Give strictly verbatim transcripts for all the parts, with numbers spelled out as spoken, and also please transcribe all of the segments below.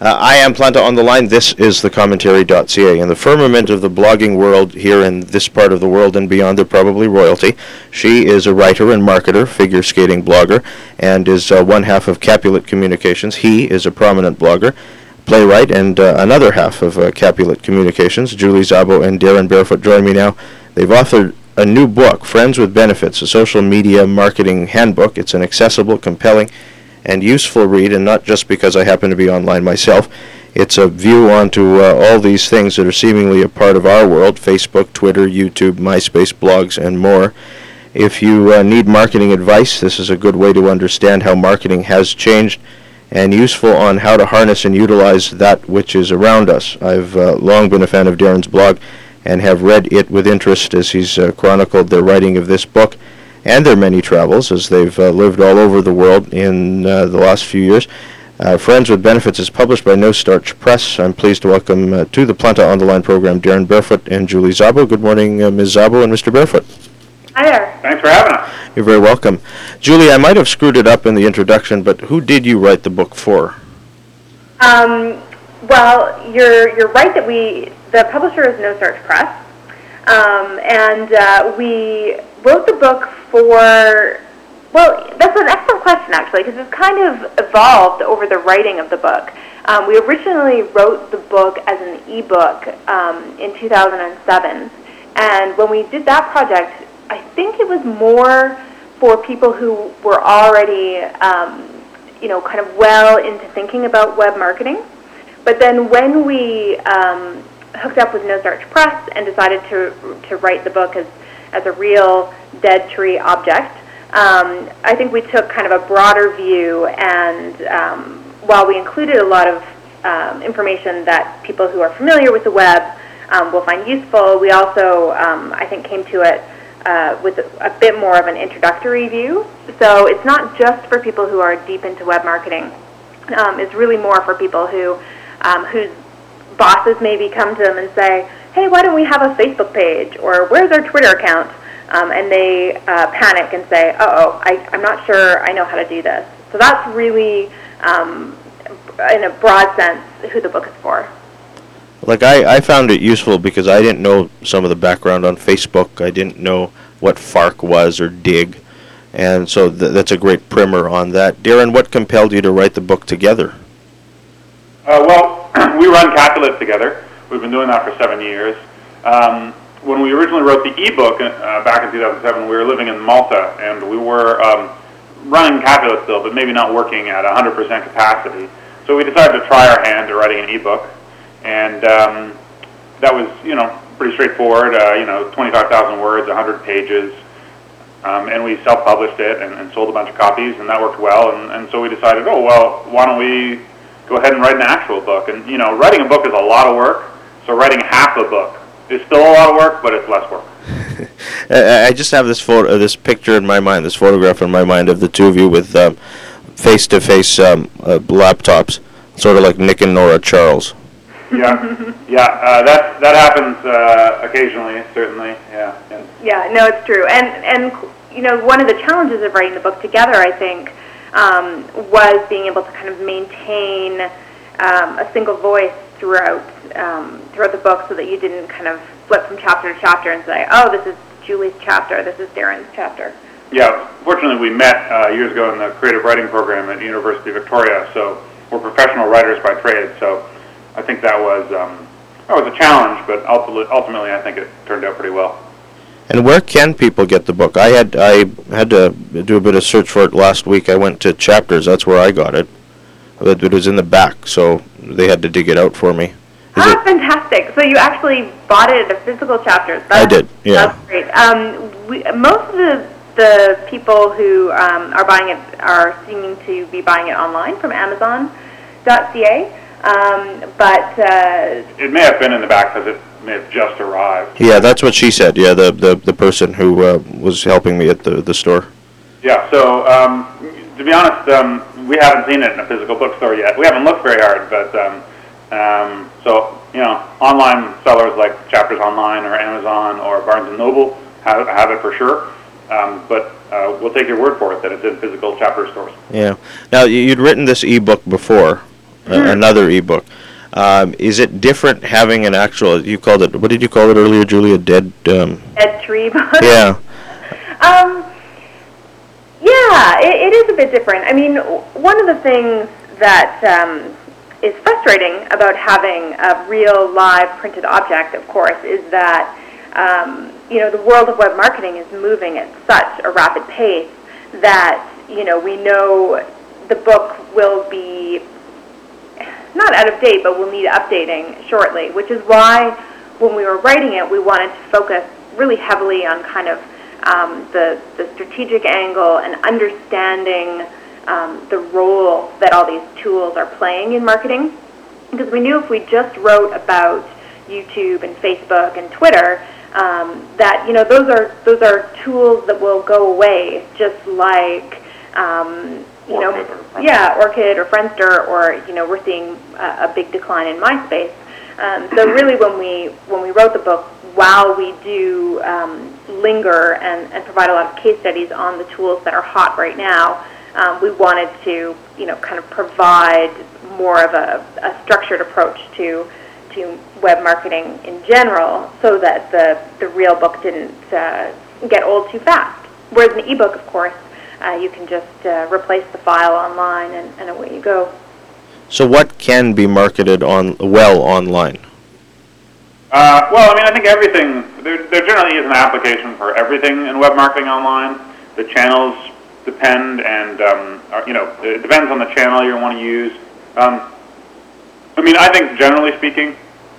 Uh, I am Planta on the line. This is the commentary dot c a. In the firmament of the blogging world here in this part of the world and beyond, they're probably royalty. She is a writer and marketer, figure skating blogger, and is uh, one half of Capulet Communications. He is a prominent blogger, playwright, and uh, another half of uh, Capulet Communications. Julie Szabo and Darren Barefoot join me now. They've authored a new book, Friends with Benefits, a social media marketing handbook. It's an accessible, compelling, and useful read, and not just because I happen to be online myself. It's a view onto uh, all these things that are seemingly a part of our world: Facebook, Twitter, YouTube, MySpace, blogs, and more. If you uh, need marketing advice, this is a good way to understand how marketing has changed, and useful on how to harness and utilize that which is around us. I've uh, long been a fan of Darren's blog and have read it with interest as he's uh, chronicled the writing of this book and their many travels, as they've uh, lived all over the world in uh, the last few years. Uh, Friends with Benefits is published by No Starch Press. I'm pleased to welcome uh, to the Planta on the Line program Darren Barefoot and Julie Szabo. Good morning, uh, Miz Szabo and Mister Barefoot. Hi there. Thanks for having us. You're very welcome. Julie, I might have screwed it up in the introduction, but who did you write the book for? Um, well, you're you're right that we, the publisher is No Starch Press, um, and uh, we wrote the book for, well, that's an excellent question, actually, because it's kind of evolved over the writing of the book. Um, we originally wrote the book as an ebook um, in two thousand seven, and when we did that project, I think it was more for people who were already, um, you know, kind of well into thinking about web marketing. But then when we um, hooked up with No Starch Press and decided to to write the book as as a real dead tree object, um, I think we took kind of a broader view, and um, while we included a lot of um, information that people who are familiar with the web um, will find useful, we also, um, I think, came to it uh, with a, a bit more of an introductory view. So it's not just for people who are deep into web marketing. Um, it's really more for people who um, whose bosses maybe come to them and say, hey, why don't we have a Facebook page, or where's our Twitter account? Um, and they uh, panic and say, uh-oh, I, I'm not sure I know how to do this. So that's really, um, in a broad sense, who the book is for. Like, I, I found it useful because I didn't know some of the background on Facebook. I didn't know what FARC was or DIG, and so th- that's a great primer on that. Darren, what compelled you to write the book together? Uh, well, we run Capulet together. We've been doing that for seven years. Um, when we originally wrote the ebook uh, back in two thousand seven, we were living in Malta, and we were um, running Capulet still, but maybe not working at one hundred percent capacity. So we decided to try our hand at writing an ebook, and um, that was, you know, pretty straightforward. Uh, you know, twenty-five thousand words, one hundred pages, um, and we self-published it and, and sold a bunch of copies, and that worked well. And, and so we decided, oh well, why don't we go ahead and write an actual book? And you know, writing a book is a lot of work. So writing half a book is still a lot of work, but it's less work. I just have this photo, this picture in my mind, this photograph in my mind of the two of you with um, face-to-face um, uh, laptops, sort of like Nick and Nora Charles. Yeah, yeah, uh, that that happens uh, occasionally, certainly. Yeah. yeah. Yeah, no, it's true. And and you know, one of the challenges of writing the book together, I think, um, was being able to kind of maintain um, a single voice throughout um, throughout the book, so that you didn't kind of flip from chapter to chapter and say, oh, this is Julie's chapter, this is Darren's chapter. Yeah, fortunately we met uh, years ago in the creative writing program at the University of Victoria, so we're professional writers by trade, so I think that was um, that was a challenge, but ultimately, ultimately I think it turned out pretty well. And where can people get the book? I had I had to do a bit of search for it last week. I went to Chapters, that's where I got it. It was in the back, so they had to dig it out for me. Is ah, it? Fantastic! So you actually bought it at a physical Chapters. That's, I did, yeah. That's great. Um, we, most of the the people who um, are buying it are seeming to be buying it online from Amazon dot c a. Um, but uh, it may have been in the back because it may have just arrived. Yeah, that's what she said. Yeah, the the, the person who uh, was helping me at the, the store. Yeah. So um, to be honest, um, we haven't seen it in a physical bookstore yet. We haven't looked very hard, but um, um, so you know, online sellers like Chapters Online or Amazon or Barnes and Noble have have it for sure. Um, but uh, we'll take your word for it that it's in physical Chapter stores. Yeah. Now, you'd written this ebook before. a, another ebook. Um, is it different having an actual? You called it. What did you call it earlier, Julie? A dead. Um, dead tree book. Yeah. um. Yeah, it, it is a bit different. I mean, one of the things that um, is frustrating about having a real live printed object, of course, is that um, you know the world of web marketing is moving at such a rapid pace that you know we know the book will be not out of date, but will need updating shortly, which is why when we were writing it, we wanted to focus really heavily on kind of um, the, the strategic angle and understanding um, the role that all these tools are playing in marketing. Because we knew if we just wrote about YouTube and Facebook and Twitter, um, that you know those are those are tools that will go away, just like um, you know, yeah, Orchid or Friendster, or you know, we're seeing a, a big decline in MySpace. Um, so really, when we when we wrote the book, while we do um, linger and, and provide a lot of case studies on the tools that are hot right now, um, we wanted to you know kind of provide more of a, a structured approach to to web marketing in general, so that the the real book didn't uh, get old too fast. Whereas an ebook, of course, Uh, you can just uh, replace the file online, and, and away you go. So what can be marketed on well online? Uh, well, I mean, I think everything, there, there generally is an application for everything in web marketing online. The channels depend, and, um, are, you know, it depends on the channel you want to use. Um, I mean, I think generally speaking,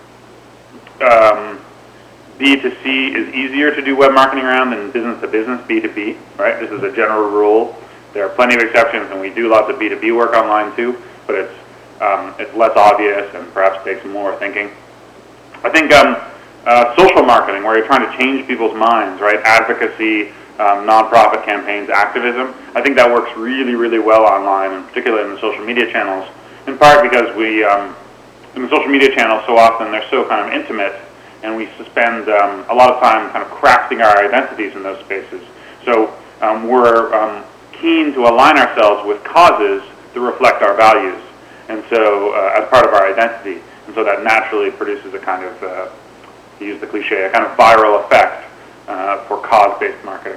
um, B to C is easier to do web marketing around than business to business, B to B, right? This is a general rule. There are plenty of exceptions, and we do lots of B to B work online too, but it's um, it's less obvious and perhaps takes more thinking. I think um, uh, social marketing, where you're trying to change people's minds, right? Advocacy, um, nonprofit campaigns, activism. I think that works really, really well online, and particularly in the social media channels, in part because we, um, in the social media channels so often they're so kind of intimate, and we spend um, a lot of time kind of crafting our identities in those spaces. So um, we're um, keen to align ourselves with causes that reflect our values, and so uh, as part of our identity. And so that naturally produces a kind of, uh, to use the cliche, a kind of viral effect uh, for cause-based marketing.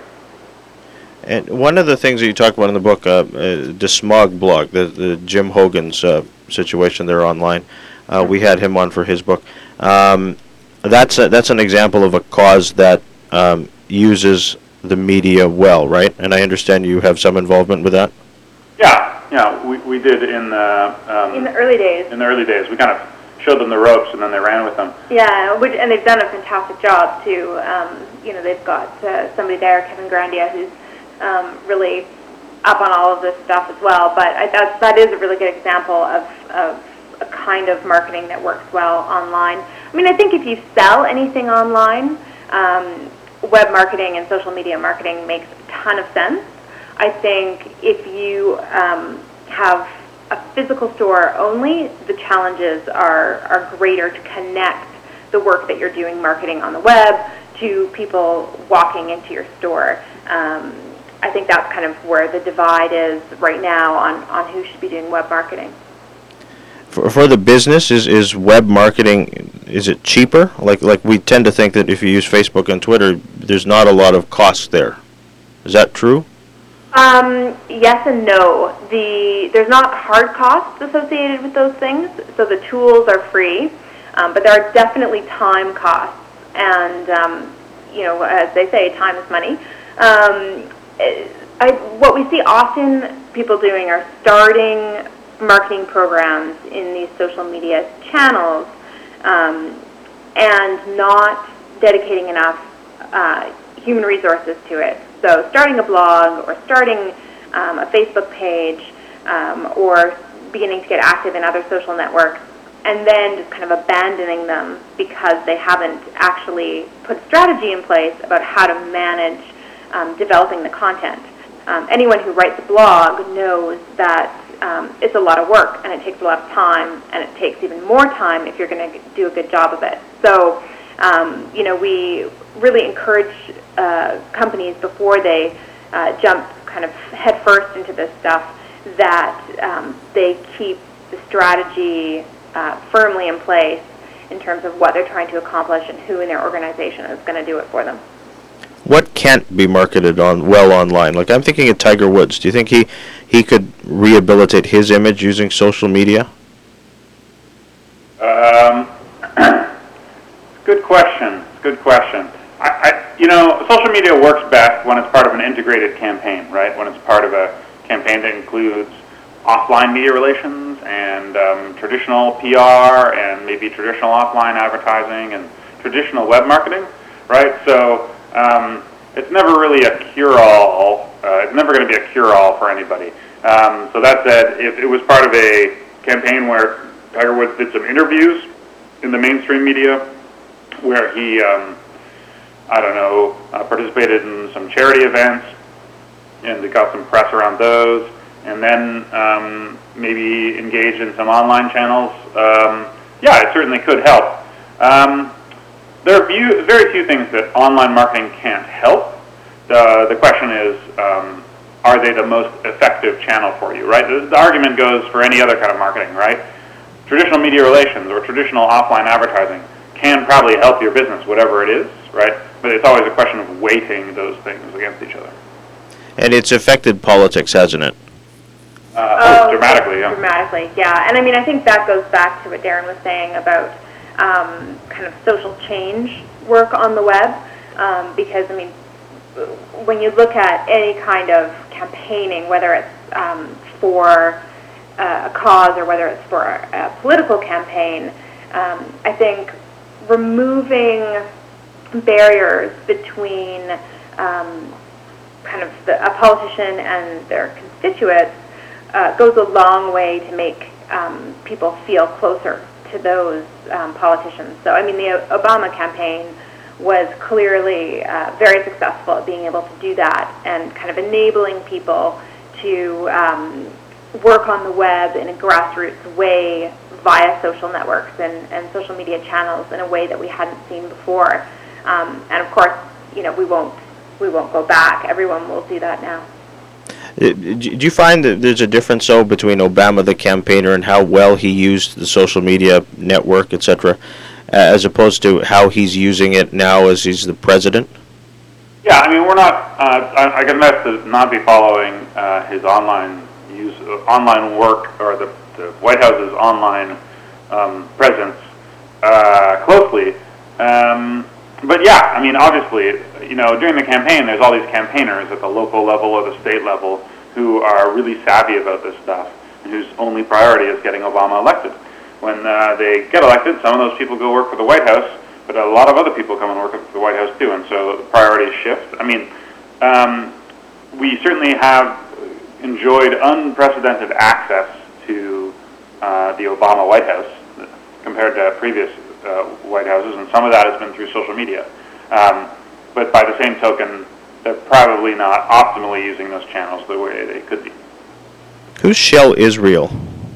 And one of the things that you talk about in the book, uh, uh, the Smog blog, the, the Jim Hogan's uh, situation there online, uh, we had him on for his book. Um, That's a, that's an example of a cause that um, uses the media well, right? And I understand you have some involvement with that. Yeah, yeah, we we did in the um, in the early days. In the early days, we kind of showed them the ropes, and then they ran with them. Yeah, which, and they've done a fantastic job too. Um, you know, they've got uh, somebody there, Kevin Grandia, who's um, really up on all of this stuff as well. But I, that that is a really good example of of a kind of marketing that works well online. I mean, I think if you sell anything online, um, web marketing and social media marketing makes a ton of sense. I think if you um, have a physical store only, the challenges are, are greater to connect the work that you're doing marketing on the web to people walking into your store. Um, I think that's kind of where the divide is right now on, on who should be doing web marketing. For, for the business, is, is web marketing, is it cheaper? Like like we tend to think that if you use Facebook and Twitter, there's not a lot of cost there. Is that true? Um, yes and no. The there's not hard costs associated with those things, so the tools are free, um, but there are definitely time costs, and um, you know, as they say, time is money. Um, I, what we see often people doing are starting marketing programs in these social media channels um, and not dedicating enough uh, human resources to it. So starting a blog or starting um, a Facebook page um, or beginning to get active in other social networks, and then just kind of abandoning them because they haven't actually put strategy in place about how to manage um, developing the content. Um, anyone who writes a blog knows that Um, it's a lot of work, and it takes a lot of time, and it takes even more time if you're going to do a good job of it. So, um, you know, we really encourage uh, companies before they uh, jump kind of headfirst into this stuff that um, they keep the strategy uh, firmly in place in terms of what they're trying to accomplish and who in their organization is going to do it for them. What can't be marketed on well online? Like, I'm thinking of Tiger Woods. Do you think he he could rehabilitate his image using social media? Um, good question. Good question. I, I, you know, social media works best when it's part of an integrated campaign, right? When it's part of a campaign that includes offline media relations and um, traditional P R and maybe traditional offline advertising and traditional web marketing, right? So um, it's never really a cure-all. Uh, it's never going to be a cure-all for anybody. Um, so that said, if it was part of a campaign where Tiger Woods did some interviews in the mainstream media, where he, um, I don't know, uh, participated in some charity events, and they got some press around those, and then um, maybe engage in some online channels, um, yeah, it certainly could help. Um, there are few, very few things that online marketing can't help. The, the question is, um, are they the most effective channel for you, right? The, the argument goes for any other kind of marketing, right? Traditional media relations or traditional offline advertising can probably help your business, whatever it is, right? But it's always a question of weighting those things against each other. And it's affected politics, hasn't it? Uh, Oh, oh, dramatically, yeah. Dramatically, yeah. And I mean, I think that goes back to what Darren was saying about um, kind of social change work on the web, um, because, I mean, when you look at any kind of campaigning, whether it's um, for uh, a cause or whether it's for a, a political campaign, um, I think removing barriers between um, kind of the, a politician and their constituents uh, goes a long way to make um, people feel closer to those um, politicians. So, I mean, the Obama campaign was clearly uh, very successful at being able to do that and kind of enabling people to um, work on the web in a grassroots way via social networks and, and social media channels in a way that we hadn't seen before. Um, and of course, you know, we won't we won't go back. Everyone will do that now. Do you find that there's a difference, though, between Obama, the campaigner, and how well he used the social media network, et cetera, uh, as opposed to how he's using it now as he's the president? Yeah, I mean, we're not. Uh, I, I confess to not be following uh, his online use, uh, online work, or the, the White House's online um, presence uh, closely. Um, but yeah, I mean, obviously, you know, during the campaign, there's all these campaigners at the local level or the state level who are really savvy about this stuff and whose only priority is getting Obama elected. When uh, they get elected, some of those people go work for the White House, but a lot of other people come and work at the White House too, and so the priorities shift. I mean, um, we certainly have enjoyed unprecedented access to uh, the Obama White House compared to previous uh, White Houses, and some of that has been through social media. Um, but by the same token, they're probably not optimally using those channels the way they could be. Who's Shel Israel?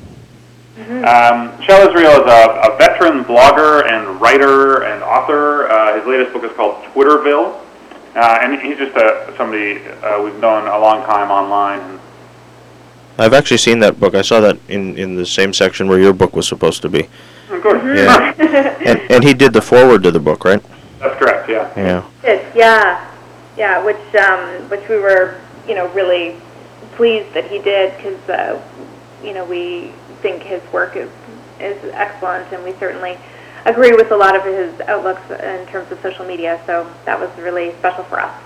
Um, Shel Israel is a, a veteran blogger and writer and author. Uh, his latest book is called Twitterville, uh, and he's just a, somebody uh, we've known a long time online. I've actually seen that book. I saw that in, in the same section where your book was supposed to be. Oh, good. Yeah. and, and he did the foreword to the book, right? That's correct, yeah. Yeah. Yes, yeah, yeah, which um, which we were, you know, really pleased that he did, because uh, you know, we think his work is is excellent, and we certainly agree with a lot of his outlooks in terms of social media. So that was really special for us.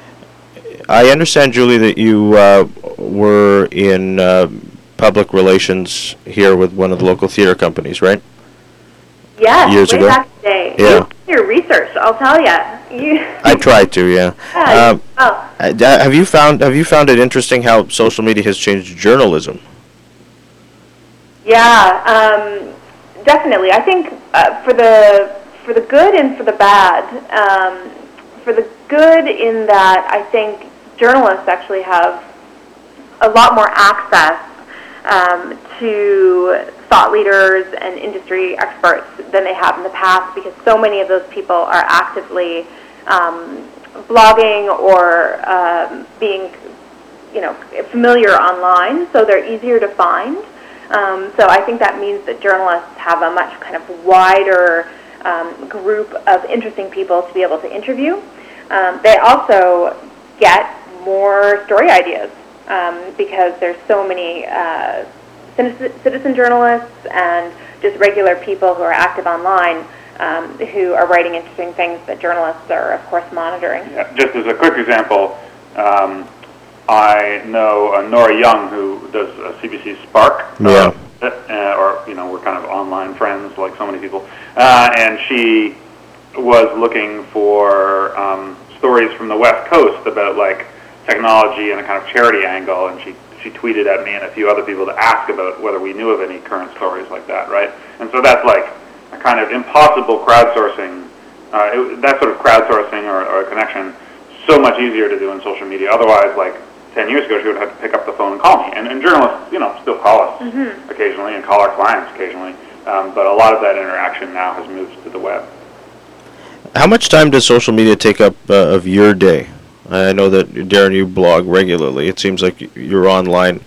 I understand, Julie, that you uh, were in uh, public relations here with one of the local theater companies, right? Yes, Years way ago? back in the day. Yeah. You did your research, I'll tell you. you I tried to, yeah. yeah Um, oh. uh, have you found Have you found it interesting how social media has changed journalism? Yeah, um, definitely. I think uh, for the for the good and for the bad. Um, for the good, in that I think journalists actually have a lot more access um, to thought leaders and industry experts than they have in the past, because so many of those people are actively um, blogging or um, being, you know, familiar online, so they're easier to find. Um, so I think that means that journalists have a much kind of wider um, group of interesting people to be able to interview. Um, they also get more story ideas um, because there's so many uh, citizen journalists and just regular people who are active online um, who are writing interesting things that journalists are, of course, monitoring. Yeah, just as a quick example, um, I know uh, Nora Young, who does uh, C B C Spark. Yeah. Uh, uh, or, you know, we're kind of online friends like so many people. Uh, and she was looking for um, stories from the West Coast about, like, technology and a kind of charity angle, and she she tweeted at me and a few other people to ask about whether we knew of any current stories like that, right? And so that's like a kind of impossible crowdsourcing, uh, it, that sort of crowdsourcing or, or a connection, so much easier to do in social media. Otherwise, like ten years ago, she would have to pick up the phone and call me. And, and journalists, you know, still call us mm-hmm. occasionally and call our clients occasionally, um, but a lot of that interaction now has moved to the web. How much time does social media take up uh, of your day? I know that, Darren, you blog regularly. It seems like you're online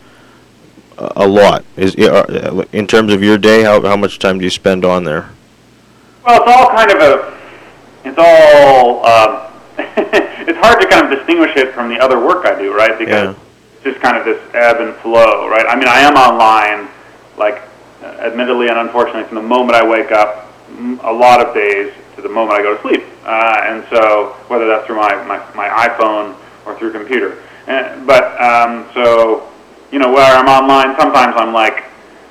a, a lot. Is uh, in terms of your day, how how much time do you spend on there? Well, it's all kind of a, it's all, um, it's hard to kind of distinguish it from the other work I do, right? Because yeah. it's just kind of this ebb and flow, right? I mean, I am online, like, admittedly and unfortunately, from the moment I wake up, a lot of days to the moment I go to sleep. Uh, and so, whether that's through my, my, my iPhone or through computer. Uh, but, um, so, you know, where I'm online, sometimes I'm like,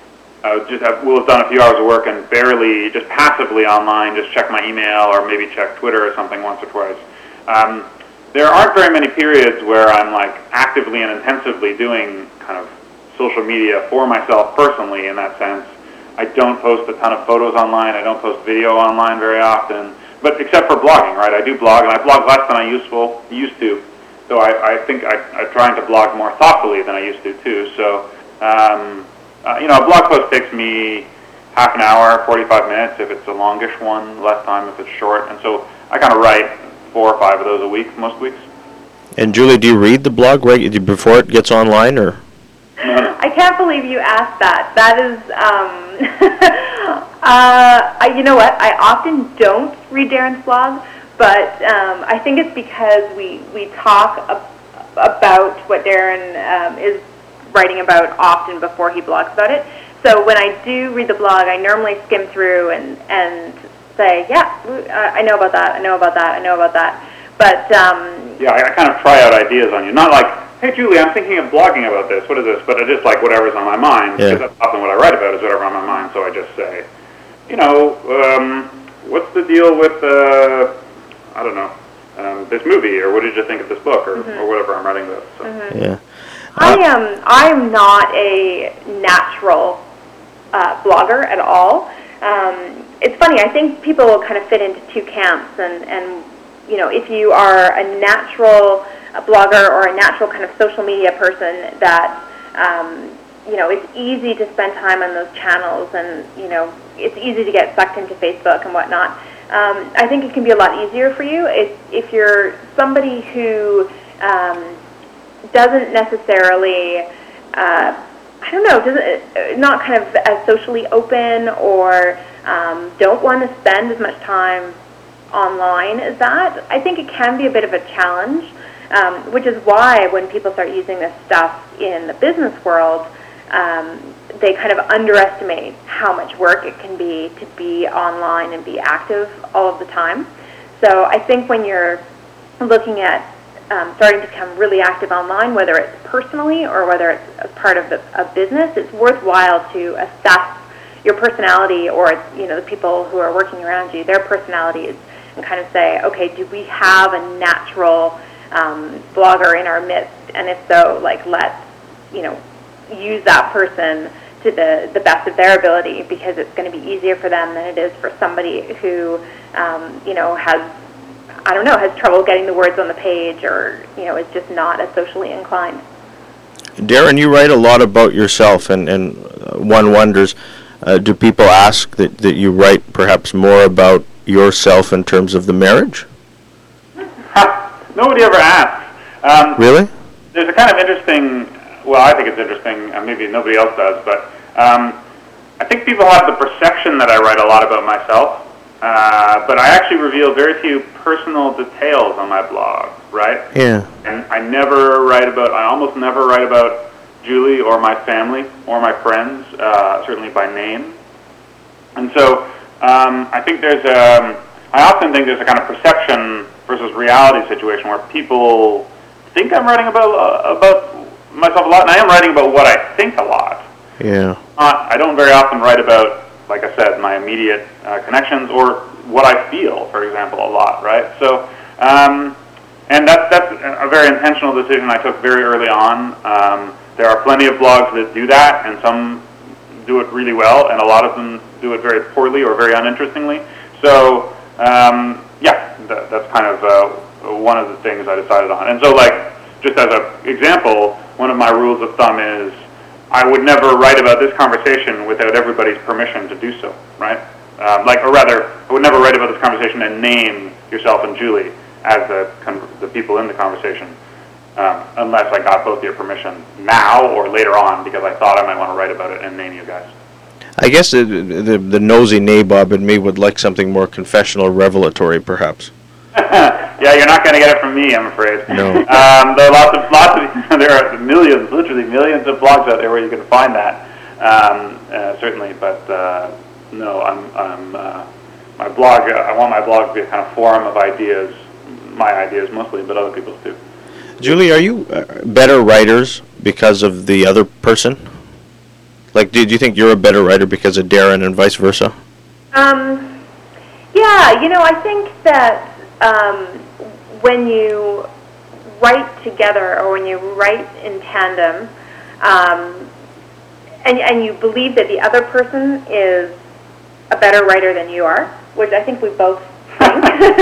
I just have, we'll have done a few hours of work and barely, just passively online, just check my email or maybe check Twitter or something once or twice. Um, there aren't very many periods where I'm like actively and intensively doing kind of social media for myself personally in that sense. I don't post a ton of photos online. I don't post video online very often, but except for blogging, right? I do blog, and I blog less than I useful, used to. So I, I think I, I'm trying to blog more thoughtfully than I used to, too. So, um, uh, you know, a blog post takes me half an hour, forty-five minutes if it's a longish one, less time if it's short. And so I kind of write four or five of those a week, most weeks. And Julie, do you read the blog right before it gets online, or? I can't believe you asked that. That is, um, uh, I, you know what? I often don't read Darren's blog, but um, I think it's because we we talk ab- about what Darren um, is writing about often before he blogs about it. So when I do read the blog, I normally skim through and and say, yeah, I know about that. I know about that. I know about that. But um, yeah, I, I kind of try out ideas on you, not like, hey, Julie, I'm thinking of blogging about this. What is this? But I just like whatever's on my mind, yeah. because that's often what I write about is whatever on my mind. So I just say, you know, um, what's the deal with, uh, I don't know, um, this movie, or what did you think of this book, or, mm-hmm. or whatever I'm writing about. So. Mm-hmm. Yeah. I am, I am not a natural uh, blogger at all. Um, it's funny, I think people will kind of fit into two camps, and, and you know, if you are a natural a blogger or a natural kind of social media person that, um, you know, it's easy to spend time on those channels and, you know, it's easy to get sucked into Facebook and whatnot. Um, I think it can be a lot easier for you if, if you're somebody who um, doesn't necessarily, uh, I don't know, doesn't, not kind of as socially open or um, don't want to spend as much time online as that. I think it can be a bit of a challenge. Um, which is why when people start using this stuff in the business world, um, they kind of underestimate how much work it can be to be online and be active all of the time. So I think when you're looking at um, starting to become really active online, whether it's personally or whether it's as part of the, a business, it's worthwhile to assess your personality or, you know, the people who are working around you, their personalities, and kind of say, okay, do we have a natural Um, blogger in our midst, and if so, like, let's, you know, use that person to the, the best of their ability, because it's going to be easier for them than it is for somebody who, um, you know, has, I don't know, has trouble getting the words on the page, or, you know, is just not as socially inclined. Darren, you write a lot about yourself, and, and one wonders, uh, do people ask that, that you write perhaps more about yourself in terms of the marriage? Nobody ever asks. Um, really? There's a kind of interesting, well, I think it's interesting, uh, maybe nobody else does, but Um, I think people have the perception that I write a lot about myself, uh, but I actually reveal very few personal details on my blog, right? Yeah. And I never write about, I almost never write about Julie or my family or my friends, uh, certainly by name. And so um, I think there's a, I often think there's a kind of perception versus reality situation where people think I'm writing about uh, about myself a lot, and I am writing about what I think a lot. Yeah. Uh, I don't very often write about, like I said, my immediate uh, connections or what I feel, for example, a lot, right? So, um, and that's that's a very intentional decision I took very early on. Um, there are plenty of blogs that do that, and some do it really well, and a lot of them do it very poorly or very uninterestingly. So, um, yeah, that, that's kind of uh, one of the things I decided on. And so, like, just as an example, one of my rules of thumb is I would never write about this conversation without everybody's permission to do so, right? Um, like, or rather, I would never write about this conversation and name yourself and Julie as the con- the people in the conversation, um, unless I got both your permission now or later on, because I thought I might want to write about it and name you guys. I guess the, the, the nosy nabob in me would like something more confessional, revelatory, perhaps. Yeah, you're not going to get it from me, I'm afraid. No. Um, there are lots of, lots of, there are millions, literally millions of blogs out there where you can find that, um, uh, certainly. But uh, no, I'm, I'm, uh, my blog. Uh, I want my blog to be a kind of forum of ideas, my ideas mostly, but other people's too. Julie, are you uh, better writers because of the other person? Like, do, do you think you're a better writer because of Darren and vice versa? Um, yeah, you know, I think that um, when you write together or when you write in tandem, um, and, and you believe that the other person is a better writer than you are, which I think we both think,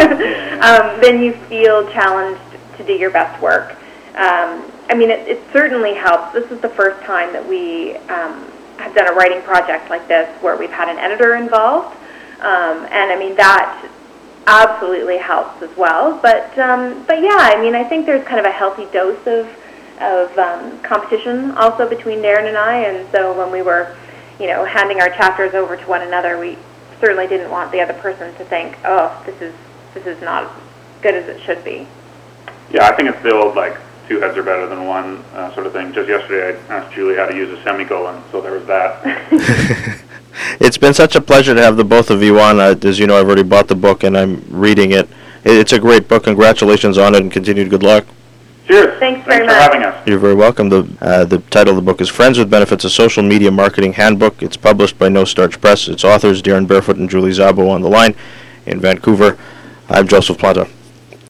um, then you feel challenged to do your best work. Um, I mean, it, it certainly helps. This is the first time that we um, have done a writing project like this where we've had an editor involved, um, and I mean that absolutely helps as well. But um, but yeah, I mean I think there's kind of a healthy dose of of um, competition also between Darren and I, and so when we were, you know, handing our chapters over to one another, we certainly didn't want the other person to think, oh, this is this is not as good as it should be. Yeah, I think it's the old like two heads are better than one uh, sort of thing. Just yesterday, I asked Julie how to use a semicolon, so there was that. It's been such a pleasure to have the both of you on. Uh, as you know, I've already bought the book and I'm reading it. It's a great book. Congratulations on it and continued good luck. Cheers. Thanks Thanks very for much. having us. You're very welcome. The uh, the title of the book is Friends with Benefits, a Social Media Marketing Handbook. It's published by No Starch Press. Its authors, Darren Barefoot and Julie Szabo, on the line in Vancouver. I'm Joseph Planta.